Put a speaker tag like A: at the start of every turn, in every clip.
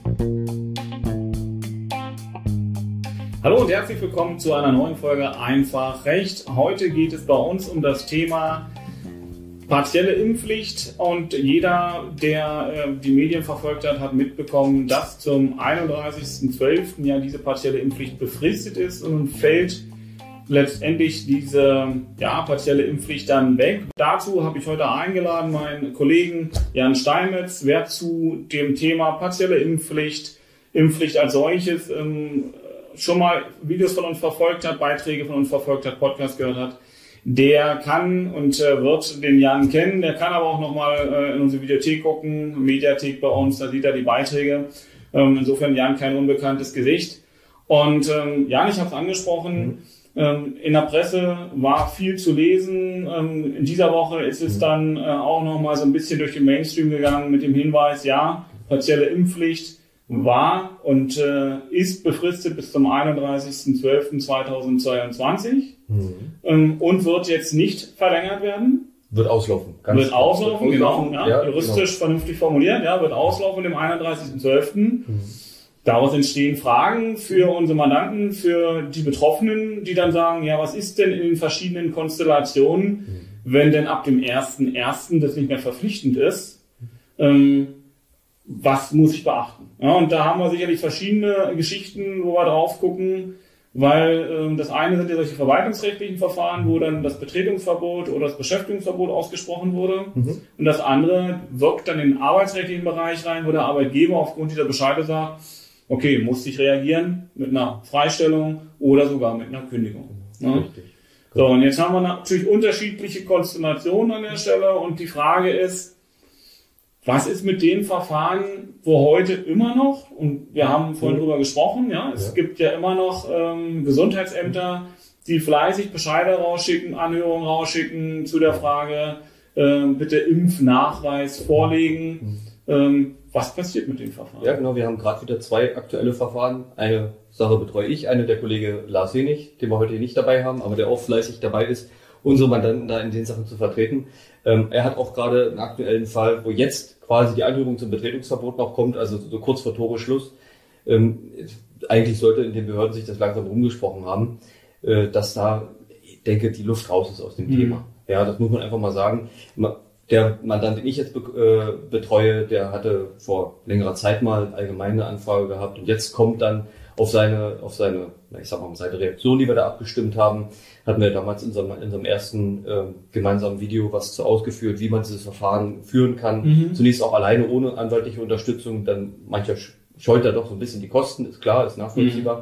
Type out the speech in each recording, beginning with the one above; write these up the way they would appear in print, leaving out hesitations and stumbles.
A: Hallo und herzlich willkommen zu einer neuen Folge Einfach Recht. Heute geht es bei uns um das Thema partielle Impfpflicht und jeder, der die Medien verfolgt hat, hat mitbekommen, dass zum 31.12. ja diese partielle Impfpflicht befristet ist und nun fällt letztendlich diese partielle Impfpflicht dann weg. Dazu habe ich heute eingeladen meinen Kollegen Jan Steinmetz, wer zu dem Thema partielle Impfpflicht als solches schon mal Videos von uns verfolgt hat, Beiträge von uns verfolgt hat, Podcast gehört hat, der kann und wird den Jan kennen. Der kann aber auch nochmal in unsere Videothek gucken, Mediathek bei uns, da sieht er die Beiträge. Insofern Jan kein unbekanntes Gesicht. Und Jan, ich habe es angesprochen, in der Presse war viel zu lesen. In dieser Woche ist es dann auch nochmal so ein bisschen durch den Mainstream gegangen mit dem Hinweis, ja, partielle Impfpflicht war und ist befristet bis zum 31.12.2022 und wird jetzt nicht verlängert werden.
B: Wird auslaufen.
A: Wird auslaufen, genau. Ja, juristisch genau. Vernünftig formuliert. Ja, wird auslaufen dem 31.12. Daraus entstehen Fragen für unsere Mandanten, für die Betroffenen, die dann sagen, ja, was ist denn in den verschiedenen Konstellationen, wenn denn ab dem 1.1. das nicht mehr verpflichtend ist? Was muss ich beachten? Ja, und da haben wir sicherlich verschiedene Geschichten, wo wir drauf gucken, weil das eine sind ja solche verwaltungsrechtlichen Verfahren, wo dann das Betretungsverbot oder das Beschäftigungsverbot ausgesprochen wurde. Und das andere wirkt dann in den arbeitsrechtlichen Bereich rein, wo der Arbeitgeber aufgrund dieser Bescheide sagt, okay, muss ich reagieren mit einer Freistellung oder sogar mit einer Kündigung. Ja? So, und jetzt haben wir natürlich unterschiedliche Konstellationen an der Stelle und die Frage ist, was ist mit den Verfahren, wo heute immer noch, und wir haben vorhin drüber gesprochen, es gibt ja immer noch Gesundheitsämter, die fleißig Bescheide rausschicken, Anhörungen rausschicken zu der Frage, bitte Impfnachweis vorlegen. Was passiert mit den Verfahren?
B: Ja, genau, wir haben gerade wieder 2 aktuelle Verfahren. Eine Sache betreue ich, eine der Kollege Lars Henig, den wir heute nicht dabei haben, aber der auch fleißig dabei ist, unsere Mandanten da in den Sachen zu vertreten. Er hat auch gerade einen aktuellen Fall, wo jetzt quasi die Anhörung zum Betretungsverbot noch kommt, also so kurz vor Toreschluss. Eigentlich sollte in den Behörden sich das langsam rumgesprochen haben, dass da, ich denke, die Luft raus ist aus dem Thema. Ja, das muss man einfach mal sagen. Der Mandant, den ich jetzt betreue, der hatte vor längerer Zeit mal allgemeine Anfrage gehabt und jetzt kommt dann auf seine Reaktion, die wir da abgestimmt haben, hatten wir damals in unserem ersten gemeinsamen Video was zu ausgeführt, wie man dieses Verfahren führen kann. Zunächst auch alleine ohne anwaltliche Unterstützung, dann mancher scheut da doch so ein bisschen die Kosten, ist klar, ist nachvollziehbar.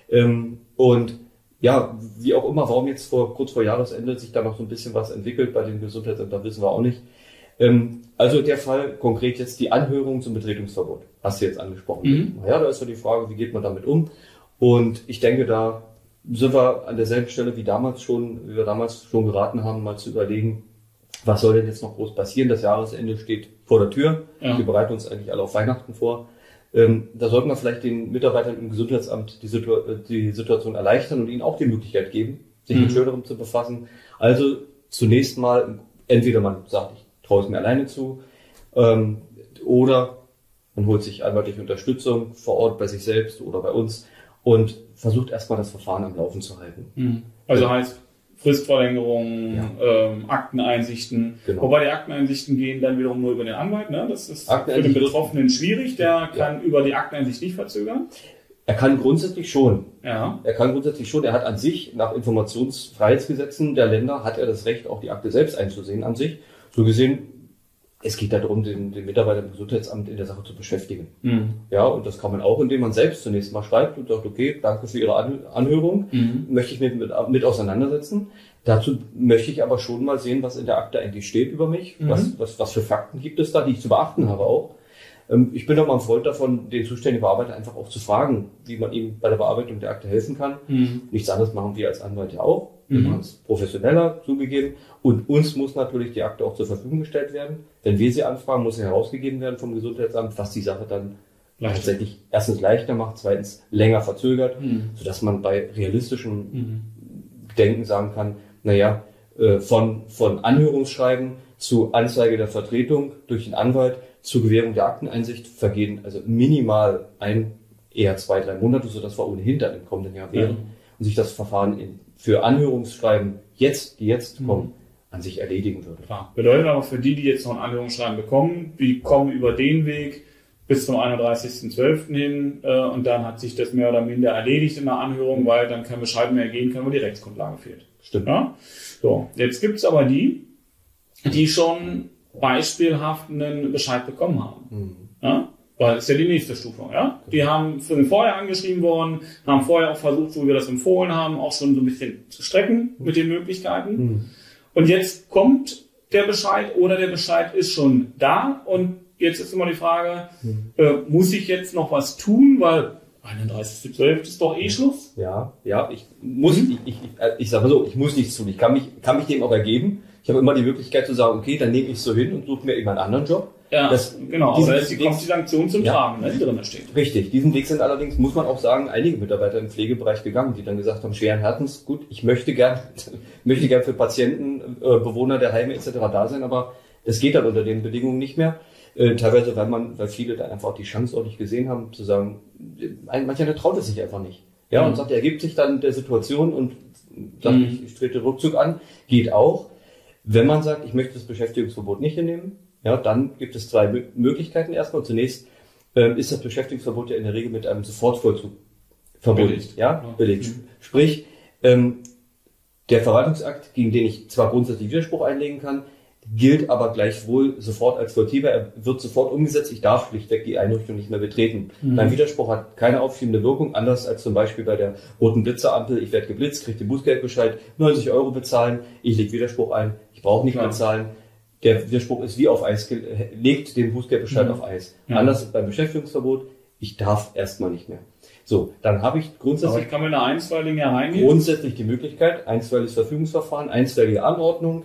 B: Und ja, wie auch immer, warum jetzt kurz vor Jahresende sich da noch so ein bisschen was entwickelt bei den Gesundheitsämtern, wissen wir auch nicht. Also der Fall konkret jetzt die Anhörung zum Betretungsverbot, hast du jetzt angesprochen. Ja, da ist ja die Frage, wie geht man damit um? Und ich denke, da sind wir an derselben Stelle wie wir damals schon geraten haben, mal zu überlegen, was soll denn jetzt noch groß passieren? Das Jahresende steht vor der Tür. Ja. Wir bereiten uns eigentlich alle auf Weihnachten vor. Da sollten wir vielleicht den Mitarbeitern im Gesundheitsamt die Situation erleichtern und ihnen auch die Möglichkeit geben, sich mit Schönerem zu befassen. Also zunächst mal, entweder man sagt, ich traue es mir alleine zu, oder man holt sich anwaltliche Unterstützung vor Ort bei sich selbst oder bei uns und versucht erstmal das Verfahren am Laufen zu halten.
A: Also heißt Fristverlängerung, Akteneinsichten. Genau. Wobei die Akteneinsichten gehen dann wiederum nur über den Anwalt. Ne? Das ist für den Betroffenen schwierig. Der kann über die Akteneinsicht nicht verzögern.
B: Er kann grundsätzlich schon.
A: Ja.
B: Er hat an sich nach Informationsfreiheitsgesetzen der Länder hat er das Recht, auch die Akte selbst einzusehen an sich. So gesehen, es geht darum, den Mitarbeiter im Gesundheitsamt in der Sache zu beschäftigen. Ja, und das kann man auch, indem man selbst zunächst mal schreibt und sagt, okay, danke für Ihre Anhörung, möchte ich mich mit auseinandersetzen. Dazu möchte ich aber schon mal sehen, was in der Akte eigentlich steht über mich, was für Fakten gibt es da, die ich zu beachten habe auch. Ich bin doch mal ein Freund davon, den zuständigen Bearbeiter einfach auch zu fragen, wie man ihm bei der Bearbeitung der Akte helfen kann. Nichts anderes machen wir als Anwalt ja auch. Wir machen es professioneller zugegeben. Und uns muss natürlich die Akte auch zur Verfügung gestellt werden. Wenn wir sie anfragen, muss sie herausgegeben werden vom Gesundheitsamt, was die Sache dann tatsächlich erstens leichter macht, zweitens länger verzögert, sodass man bei realistischem Denken sagen kann, von Anhörungsschreiben zu Anzeige der Vertretung durch den Anwalt zur Gewährung der Akteneinsicht vergehen also minimal eher 2-3 Monate, sodass wir ohnehin dann im kommenden Jahr wären und sich das Verfahren für Anhörungsschreiben die jetzt kommen, an sich erledigen würde.
A: Klar. Bedeutet aber für die jetzt noch ein Anhörungsschreiben bekommen, die kommen über den Weg bis zum 31.12. hin und dann hat sich das mehr oder minder erledigt in der Anhörung, weil dann kein Bescheid mehr gehen kann, wo die Rechtsgrundlage fehlt.
B: Stimmt.
A: Ja? So, jetzt gibt's aber die schon beispielhaft einen Bescheid bekommen haben. Ja? Weil das ist ja die nächste Stufe. Ja? Die sind vorher angeschrieben worden, haben vorher auch versucht, so wie wir das empfohlen haben, auch schon so ein bisschen zu strecken mit den Möglichkeiten. Und jetzt kommt der Bescheid oder der Bescheid ist schon da und jetzt ist immer die Frage, muss ich jetzt noch was tun, weil 31.12. ist doch Schluss?
B: Ja, ich sage mal so, ich muss nichts tun. Ich kann mich dem auch ergeben. Ich habe immer die Möglichkeit zu sagen, okay, dann nehme ich es so hin und suche mir eben einen anderen Job.
A: Ja, genau, aber da kommt die Sanktion zum Tragen, die drin steht.
B: Richtig, diesen Weg sind allerdings, muss man auch sagen, einige Mitarbeiter im Pflegebereich gegangen, die dann gesagt haben, schweren Herzens, gut, ich möchte gern für Patienten, Bewohner der Heime etc. da sein, aber das geht dann unter den Bedingungen nicht mehr. Teilweise, weil viele da einfach die Chance auch nicht gesehen haben, zu sagen, mancher traut es sich einfach nicht. Ja, und sagt, er ergibt sich dann der Situation und sagt, ich trete Rückzug an, geht auch. Wenn man sagt, ich möchte das Beschäftigungsverbot nicht hinnehmen, ja, dann gibt es 2 Möglichkeiten erstmal. Zunächst ist das Beschäftigungsverbot ja in der Regel mit einem Sofortvollzug verbunden. Belegt. Sprich, der Verwaltungsakt, gegen den ich zwar grundsätzlich Widerspruch einlegen kann, gilt aber gleichwohl sofort als vollziehbar. Er wird sofort umgesetzt. Ich darf schlichtweg die Einrichtung nicht mehr betreten. Mein Widerspruch hat keine aufschiebende Wirkung, anders als zum Beispiel bei der roten Blitzerampel. Ich werde geblitzt, kriege den Bußgeldbescheid, 90 € bezahlen, ich lege Widerspruch ein, ich brauche nicht bezahlen. Der Widerspruch ist wie auf Eis, legt den Bußgeldbescheid auf Eis. Anders ist beim Beschäftigungsverbot, ich darf erstmal nicht mehr. So, dann habe ich grundsätzlich...
A: Aber ich kann mit einer einstweiligen hereingehen?
B: Grundsätzlich die Möglichkeit, einstweiliges Verfügungsverfahren, einstweilige Anordnung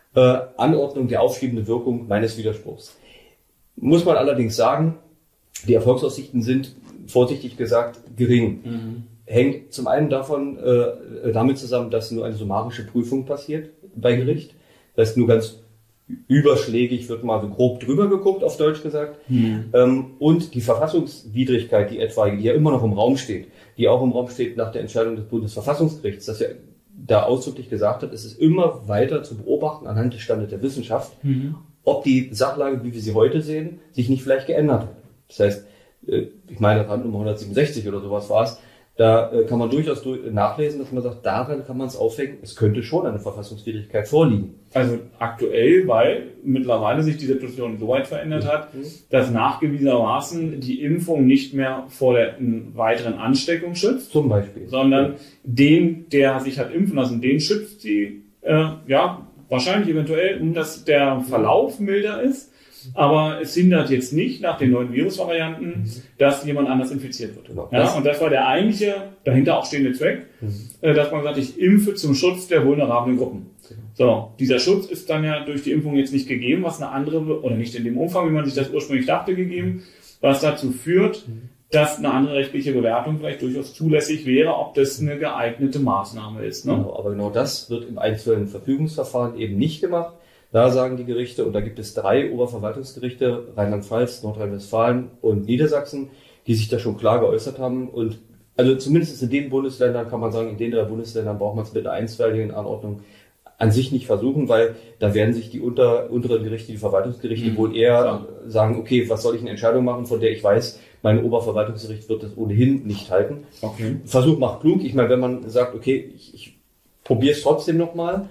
B: der aufschiebenden Wirkung meines Widerspruchs. Muss man allerdings sagen, die Erfolgsaussichten sind, vorsichtig gesagt, gering. Hängt zum einen damit zusammen, dass nur eine summarische Prüfung passiert bei Gericht. Das heißt, nur ganz überschlägig wird mal so grob drüber geguckt, auf Deutsch gesagt. Und die Verfassungswidrigkeit, die etwaige, die ja immer noch im Raum steht, die auch im Raum steht nach der Entscheidung des Bundesverfassungsgerichts, das ja da ausdrücklich gesagt hat, es ist immer weiter zu beobachten anhand des Standes der Wissenschaft, ob die Sachlage, wie wir sie heute sehen, sich nicht vielleicht geändert hat. Das heißt, ich meine, Randnummer 167 oder sowas war es, da kann man durchaus nachlesen, dass man sagt, daran kann man es aufhängen, es könnte schon eine Verfassungswidrigkeit vorliegen.
A: Also aktuell, weil mittlerweile sich die Situation so weit verändert hat, dass nachgewiesenermaßen die Impfung nicht mehr vor der weiteren Ansteckung schützt.
B: Zum Beispiel.
A: Sondern den, der sich hat impfen lassen, den schützt sie, wahrscheinlich eventuell, dass der Verlauf milder ist. Aber es hindert jetzt nicht nach den neuen Virusvarianten, dass jemand anders infiziert wird.
B: Genau.
A: Ja, und das war der eigentliche, dahinter auch stehende Zweck, dass man sagt, ich impfe zum Schutz der vulnerablen Gruppen. So, dieser Schutz ist dann ja durch die Impfung jetzt nicht gegeben, was eine andere, oder nicht in dem Umfang, wie man sich das ursprünglich dachte, gegeben, was dazu führt, dass eine andere rechtliche Bewertung vielleicht durchaus zulässig wäre, ob das eine geeignete Maßnahme ist. Ne?
B: Genau, aber genau das wird im einzelnen Verfügungsverfahren eben nicht gemacht. Da sagen die Gerichte, und da gibt es 3 Oberverwaltungsgerichte, Rheinland-Pfalz, Nordrhein-Westfalen und Niedersachsen, die sich da schon klar geäußert haben. Und also zumindest in den Bundesländern kann man sagen, in den 3 Bundesländern braucht man es mit einer einstweiligen Anordnung an sich nicht versuchen, weil da werden sich die unteren Gerichte, die Verwaltungsgerichte wohl eher sagen, okay, was soll ich eine Entscheidung machen, von der ich weiß, mein Oberverwaltungsgericht wird das ohnehin nicht halten. Okay. Versuch macht klug. Ich meine, wenn man sagt, okay, ich probiere es trotzdem nochmal,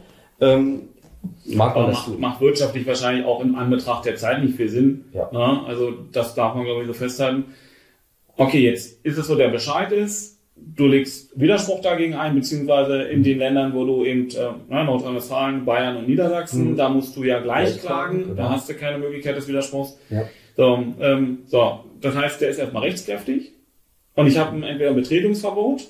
A: macht wirtschaftlich wahrscheinlich auch in Anbetracht der Zeit nicht viel Sinn. Ja. Ja, also das darf man, glaube ich, so festhalten. Okay, jetzt ist es so, der Bescheid ist, du legst Widerspruch dagegen ein, beziehungsweise in den Ländern, wo du eben Nordrhein-Westfalen, Bayern und Niedersachsen, da musst du ja gleich klagen, genau. Da hast du keine Möglichkeit des Widerspruchs. Ja. So, das heißt, der ist erstmal rechtskräftig und ich habe entweder ein Betretungsverbot,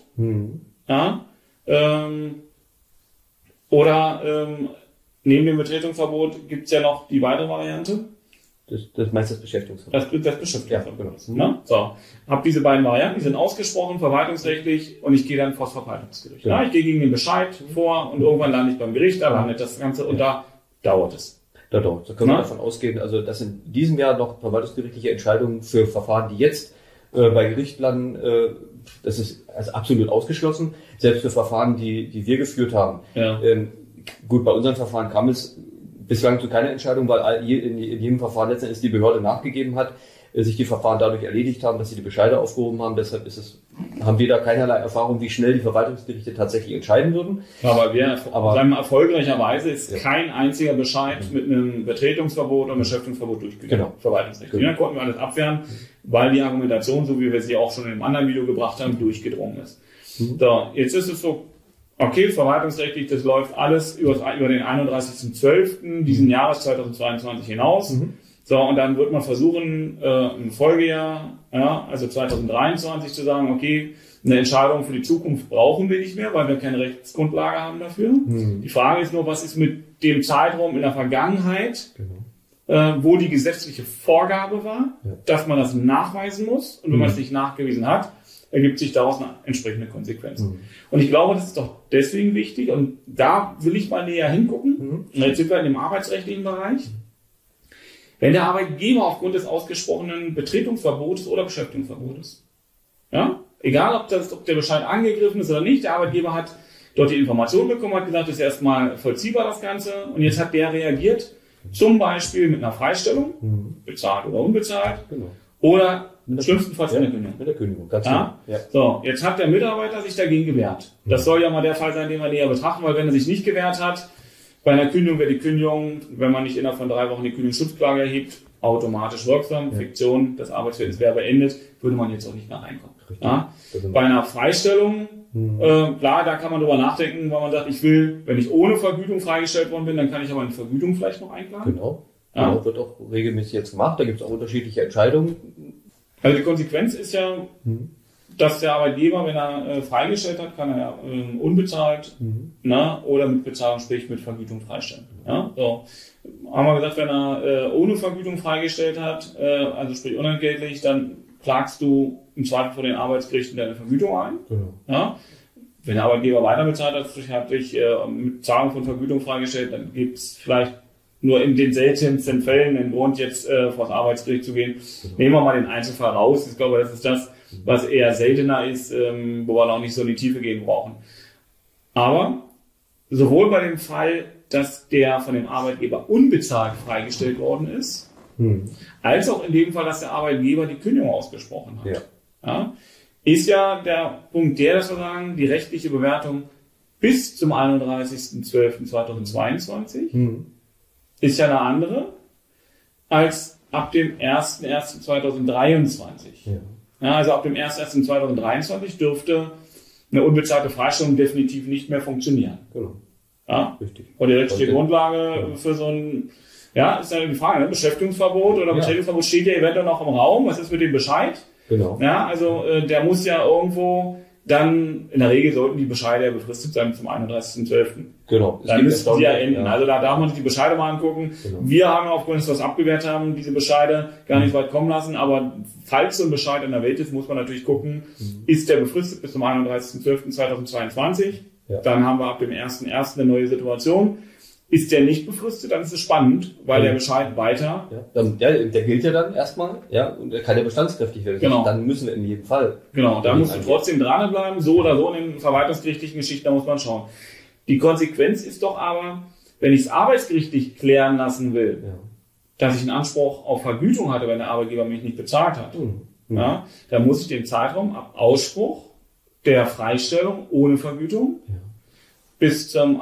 A: oder neben dem Betretungsverbot gibt es ja noch die weitere Variante.
B: Das meinst das Beschäftigungsverbot?
A: Das Beschäftigungsverbot. Ja. So, habe diese beiden Varianten, die sind ausgesprochen, verwaltungsrechtlich, und ich gehe dann vor das Verwaltungsgericht. Ja. Ich gehe gegen den Bescheid vor und irgendwann lande ich beim Gericht, da landet das Ganze und da dauert es.
B: Da können wir davon ausgehen, also dass in diesem Jahr noch verwaltungsgerichtliche Entscheidungen für Verfahren, die jetzt bei Gericht landen, das ist also absolut ausgeschlossen. Selbst für Verfahren, die wir geführt haben. Ja. Gut, bei unseren Verfahren kam es bislang zu keiner Entscheidung, weil in jedem Verfahren letztendlich die Behörde nachgegeben hat, sich die Verfahren dadurch erledigt haben, dass sie die Bescheide aufgehoben haben. Deshalb haben wir da keinerlei Erfahrung, wie schnell die Verwaltungsgerichte tatsächlich entscheiden würden.
A: Aber sagen wir, erfolgreicherweise ist kein einziger Bescheid mit einem Betretungsverbot oder Beschäftigungsverbot durchgegangen.
B: Genau.
A: Verwaltungsgericht. Dann konnten wir alles abwehren, weil die Argumentation, so wie wir sie auch schon in einem anderen Video gebracht haben, durchgedrungen ist. So, jetzt ist es so, okay, verwaltungsrechtlich, das läuft alles über den 31.12. diesen Jahres 2022 hinaus. So, und dann wird man versuchen, im Folgejahr, also 2023 zu sagen, okay, eine Entscheidung für die Zukunft brauchen wir nicht mehr, weil wir keine Rechtsgrundlage haben dafür. Die Frage ist nur, was ist mit dem Zeitraum in der Vergangenheit, wo die gesetzliche Vorgabe war, dass man das nachweisen muss. Und wenn man es nicht nachgewiesen hat, ergibt sich daraus eine entsprechende Konsequenz. Und ich glaube, das ist doch deswegen wichtig, und da will ich mal näher hingucken. Und jetzt sind wir in dem arbeitsrechtlichen Bereich. Wenn der Arbeitgeber aufgrund des ausgesprochenen Betretungsverbotes oder Beschäftigungsverbotes, egal ob der Bescheid angegriffen ist oder nicht, der Arbeitgeber hat dort die Information bekommen, hat gesagt, das ist erstmal vollziehbar das Ganze, und jetzt hat der reagiert, zum Beispiel mit einer Freistellung, bezahlt oder unbezahlt, oder schlimmstenfalls in der Kündigung. Mit der Kündigung, ganz genau. So, jetzt hat der Mitarbeiter sich dagegen gewehrt. Das soll ja mal der Fall sein, den wir näher betrachten, weil wenn er sich nicht gewehrt hat, bei einer Kündigung wäre die Kündigung, wenn man nicht innerhalb von 3 Wochen die Kündigungsschutzklage erhebt, automatisch wirksam. Fiktion, das Arbeitsverhältnis wäre beendet, würde man jetzt auch nicht mehr reinkommen. Bei einer Freistellung, klar, da kann man drüber nachdenken, weil man sagt, ich will, wenn ich ohne Vergütung freigestellt worden bin, dann kann ich aber eine Vergütung vielleicht noch einklagen. Genau, wird auch regelmäßig jetzt gemacht. Da gibt es auch unterschiedliche Entscheidungen. Also die Konsequenz ist ja, dass der Arbeitgeber, wenn er freigestellt hat, kann er ja unbezahlt oder mit Bezahlung, sprich mit Vergütung freistellen. So. Haben wir gesagt, wenn er ohne Vergütung freigestellt hat, also sprich unentgeltlich, dann klagst du im Zweifel vor den Arbeitsgerichten deine Vergütung ein. Wenn der Arbeitgeber weiter bezahlt hat, dich mit Zahlung von Vergütung freigestellt, dann gibt es vielleicht nur in den seltensten Fällen den Grund, jetzt vor das Arbeitsgericht zu gehen. Nehmen wir mal den Einzelfall raus. Ich glaube, das ist das, was eher seltener ist, wo wir noch nicht so in die Tiefe gehen brauchen. Aber sowohl bei dem Fall, dass der von dem Arbeitgeber unbezahlt freigestellt worden ist, als auch in dem Fall, dass der Arbeitgeber die Kündigung ausgesprochen hat, ist ja der Punkt dass wir sagen, die rechtliche Bewertung bis zum 31.12.2022 ist ja eine andere als ab dem 1.1.2023. Also ab dem 1.1.2023 dürfte eine unbezahlte Freistellung definitiv nicht mehr funktionieren. Genau. Richtig. Und die rechtliche Grundlage für so ein, ist ja die Frage, Beschäftigungsverbot oder Betretungsverbot steht ja eventuell noch im Raum. Was ist mit dem Bescheid? Genau. Also der muss ja irgendwo dann, in der Regel sollten die Bescheide ja befristet sein zum 31.12. Genau. Dann müssen sie ja enden. Also da darf man sich die Bescheide mal angucken. Genau. Wir haben aufgrund, dass wir das abgewehrt haben, diese Bescheide gar nicht weit kommen lassen. Aber falls so ein Bescheid in der Welt ist, muss man natürlich gucken, ist der befristet bis zum 31.12.2022. Dann haben wir ab dem 1.1. eine neue Situation. Ist der nicht befristet, dann ist es spannend, weil der Bescheid weiter... der gilt ja dann erstmal, und er kann ja bestandskräftig werden. Genau. Dann müssen wir in jedem Fall... Genau, da musst du trotzdem dranbleiben, so oder so in den verwaltungsgerichtlichen Geschichten, da muss man schauen. Die Konsequenz ist doch aber, wenn ich es arbeitsgerichtlich klären lassen will, dass ich einen Anspruch auf Vergütung hatte, wenn der Arbeitgeber mich nicht bezahlt hat, dann muss ich den Zeitraum ab Ausspruch der Freistellung ohne Vergütung bis zum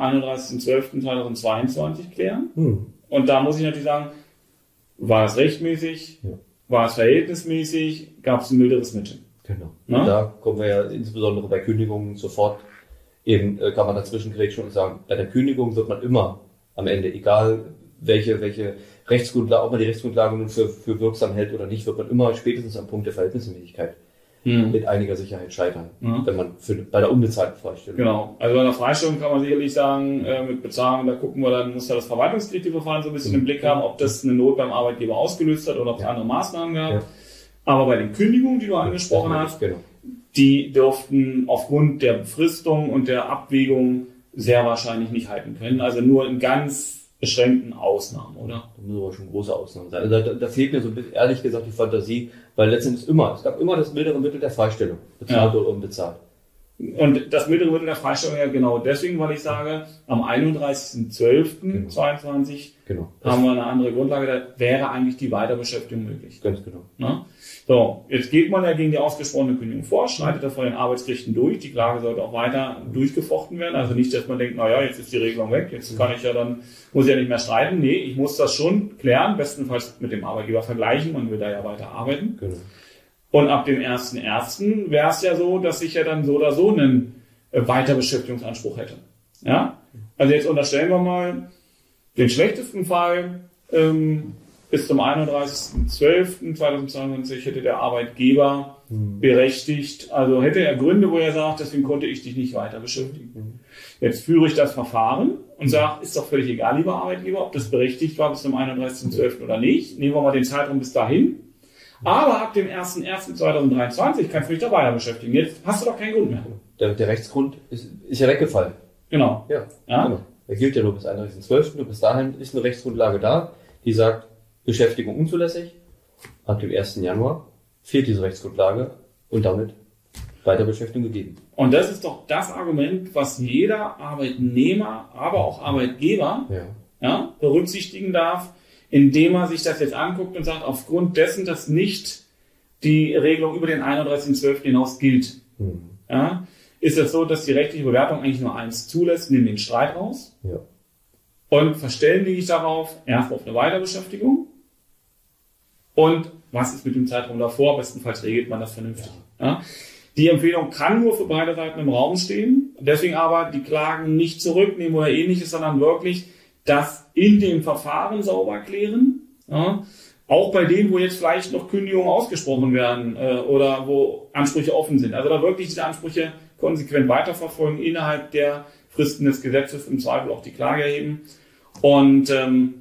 A: 31.12.2022 klären. Und da muss ich natürlich sagen, war es rechtmäßig, war es verhältnismäßig, gab es ein milderes Mittel. Genau. Da kommen wir ja insbesondere bei Kündigungen sofort, eben kann man dazwischen grätschen und sagen, bei der Kündigung wird man immer am Ende, egal welche Rechtsgrundlage, ob man die Rechtsgrundlage nun für wirksam hält oder nicht, wird man immer spätestens am Punkt der Verhältnismäßigkeit mit einiger Sicherheit scheitern, wenn man bei der unbezahlten Freistellung. Genau, also bei der Freistellung kann man sicherlich sagen, mit Bezahlung, da gucken wir dann, muss da das Verwaltungsgerichtliche Verfahren so ein bisschen im Blick haben, ob das eine Not beim Arbeitgeber ausgelöst hat oder ob es andere Maßnahmen gab. Aber bei den Kündigungen, die du angesprochen hast, die dürften aufgrund der Befristung und der Abwägung sehr wahrscheinlich nicht halten können. Also nur in ganz beschränkten Ausnahmen, oder?
B: Da müssen aber schon große Ausnahmen sein. Also da fehlt mir so ein bisschen, ehrlich gesagt, die Fantasie, weil letztendlich es gab immer das mildere Mittel der Freistellung, bezahlt oder unbezahlt.
A: Und das mildere Mittel der Freistellung ja genau deswegen, weil ich sage, am 31.12.22
B: Genau.
A: haben wir eine andere Grundlage, da wäre eigentlich die Weiterbeschäftigung möglich.
B: Ganz genau.
A: Na? So, jetzt geht man ja gegen die ausgesprochene Kündigung vor, schreitet das vor den Arbeitsgerichten durch, die Klage sollte auch weiter durchgefochten werden, also nicht, dass man denkt, naja, jetzt ist die Regelung weg, jetzt kann ich ja dann, muss ich ja nicht mehr streiten, nee, ich muss das schon klären, bestenfalls mit dem Arbeitgeber vergleichen, man will da ja weiter arbeiten.
B: Genau.
A: Und ab dem 1.1. wäre es ja so, dass ich ja dann so oder so einen Weiterbeschäftigungsanspruch hätte. Ja? Also jetzt unterstellen wir mal den schlechtesten Fall, bis zum 31.12.2022 hätte der Arbeitgeber berechtigt, also hätte er Gründe, wo er sagt, deswegen konnte ich dich nicht weiter beschäftigen. Jetzt führe ich das Verfahren und sage, ist doch völlig egal, lieber Arbeitgeber, ob das berechtigt war bis zum 31.12. oder nicht. Nehmen wir mal den Zeitraum bis dahin. Aber ab dem 1.1.2023 kannst du dich da weiter beschäftigen. Jetzt hast du doch keinen Grund mehr.
B: Der Rechtsgrund ist ja weggefallen.
A: Genau.
B: Ja.
A: Ja?
B: Der gilt ja nur bis 31.12. Bis dahin ist eine Rechtsgrundlage da, die sagt, Beschäftigung unzulässig. Ab dem 1. Januar fehlt diese Rechtsgrundlage und damit Weiterbeschäftigung gegeben.
A: Und das ist doch das Argument, was jeder Arbeitnehmer, aber auch Arbeitgeber berücksichtigen darf, indem er sich das jetzt anguckt und sagt, aufgrund dessen, dass nicht die Regelung über den 31.12. hinaus gilt, ist es so, dass die rechtliche Bewertung eigentlich nur eins zulässt, nämlich den Streit raus.
B: Ja.
A: Und verständige ich darauf erst auf eine Weiterbeschäftigung. Und was ist mit dem Zeitraum davor? Bestenfalls regelt man das vernünftig. Ja. Die Empfehlung kann nur für beide Seiten im Raum stehen. Deswegen aber die Klagen nicht zurücknehmen oder ähnliches, sondern wirklich das in dem Verfahren sauber klären. Ja. Auch bei denen, wo jetzt vielleicht noch Kündigungen ausgesprochen werden oder wo Ansprüche offen sind. Also da wirklich diese Ansprüche konsequent weiterverfolgen, innerhalb der Fristen des Gesetzes im Zweifel auch die Klage erheben. Und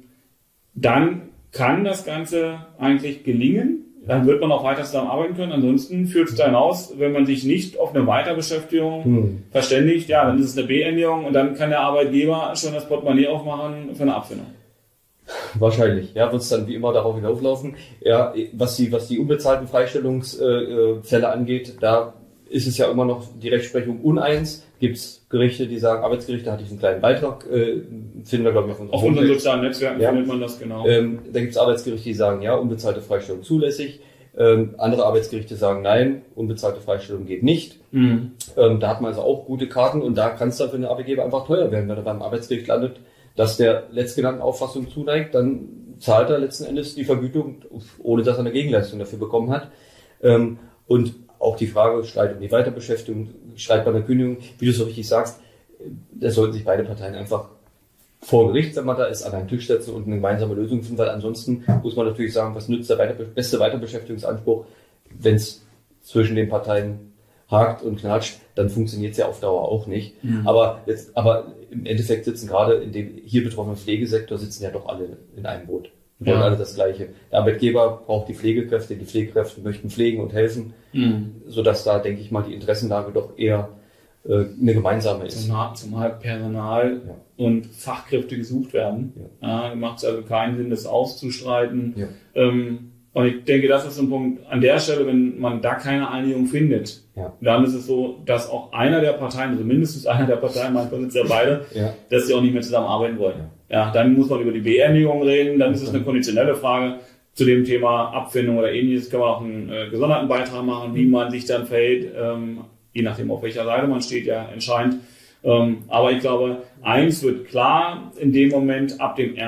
A: dann kann das Ganze eigentlich gelingen. Dann wird man auch weiter zusammenarbeiten können. Ansonsten führt es da hinaus, wenn man sich nicht auf eine Weiterbeschäftigung verständigt, ja, dann ist es eine Beendigung und dann kann der Arbeitgeber schon das Portemonnaie aufmachen für eine Abfindung.
B: Wahrscheinlich, ja, wird es dann wie immer darauf hinauflaufen. Ja, was die unbezahlten Freistellungsfälle angeht, da ist es ja immer noch die Rechtsprechung uneins. Gibt es Gerichte, die sagen, Arbeitsgerichte, hatte ich einen kleinen Beitrag, finden wir, glaube ich,
A: auf unseren sozialen Netzwerken findet man das genau.
B: Da gibt es Arbeitsgerichte, die sagen, ja, unbezahlte Freistellung zulässig. Andere Arbeitsgerichte sagen, nein, unbezahlte Freistellung geht nicht. Da hat man also auch gute Karten und da kann es dann für den Arbeitgeber einfach teuer werden, wenn er beim Arbeitsgericht landet, dass der letztgenannten Auffassung zuneigt, dann zahlt er letzten Endes die Vergütung, ohne dass er eine Gegenleistung dafür bekommen hat. Und auch die Frage, Streit um die Weiterbeschäftigung, Streit bei der Kündigung, wie du so richtig sagst, da sollten sich beide Parteien einfach vor Gericht, wenn man da ist, an einen Tisch setzen und eine gemeinsame Lösung finden, weil ansonsten muss man natürlich sagen, was nützt der beste Weiterbeschäftigungsanspruch, wenn es zwischen den Parteien hakt und knatscht, dann funktioniert es ja auf Dauer auch nicht. Aber im Endeffekt sitzen gerade in dem hier betroffenen Pflegesektor sitzen ja doch alle in einem Boot. Wir wollen alle das Gleiche. Der Arbeitgeber braucht die Pflegekräfte möchten pflegen und helfen, sodass da, denke ich mal, die Interessenlage doch eher eine gemeinsame ist.
A: Zumal Personal und Fachkräfte gesucht werden. Macht es also keinen Sinn, das auszustreiten. Und ich denke, das ist so ein Punkt an der Stelle, wenn man da keine Einigung findet, dann ist es so, dass auch einer der Parteien, also mindestens einer der Parteien, manchmal sind es ja beide, dass sie auch nicht mehr zusammenarbeiten wollen. Ja, dann muss man über die Beendigung reden, dann ist es eine konditionelle Frage. Zu dem Thema Abfindung oder ähnliches kann man auch einen gesonderten Beitrag machen, wie man sich dann verhält, je nachdem, auf welcher Seite man steht, ja entscheidend. Aber ich glaube, eins wird klar, in dem Moment, ab dem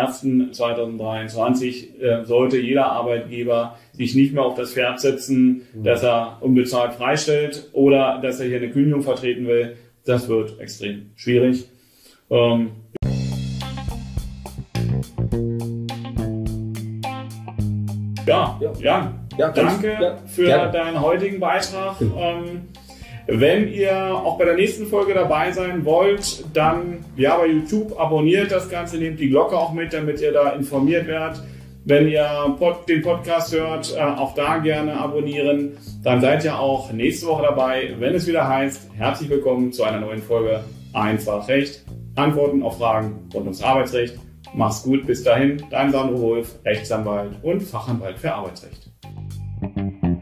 A: 1.1.2023 sollte jeder Arbeitgeber sich nicht mehr auf das Pferd setzen, dass er unbezahlt freistellt oder dass er hier eine Kündigung vertreten will. Das wird extrem schwierig. Danke für deinen heutigen Beitrag. Wenn ihr auch bei der nächsten Folge dabei sein wollt, dann bei YouTube abonniert das Ganze, nehmt die Glocke auch mit, damit ihr da informiert werdet. Wenn ihr den Podcast hört, auch da gerne abonnieren. Dann seid ihr auch nächste Woche dabei, wenn es wieder heißt, herzlich willkommen zu einer neuen Folge Einfach Recht. Antworten auf Fragen rund ums Arbeitsrecht Mach's gut, bis dahin, dein Sandro Wolf, Rechtsanwalt und Fachanwalt für Arbeitsrecht.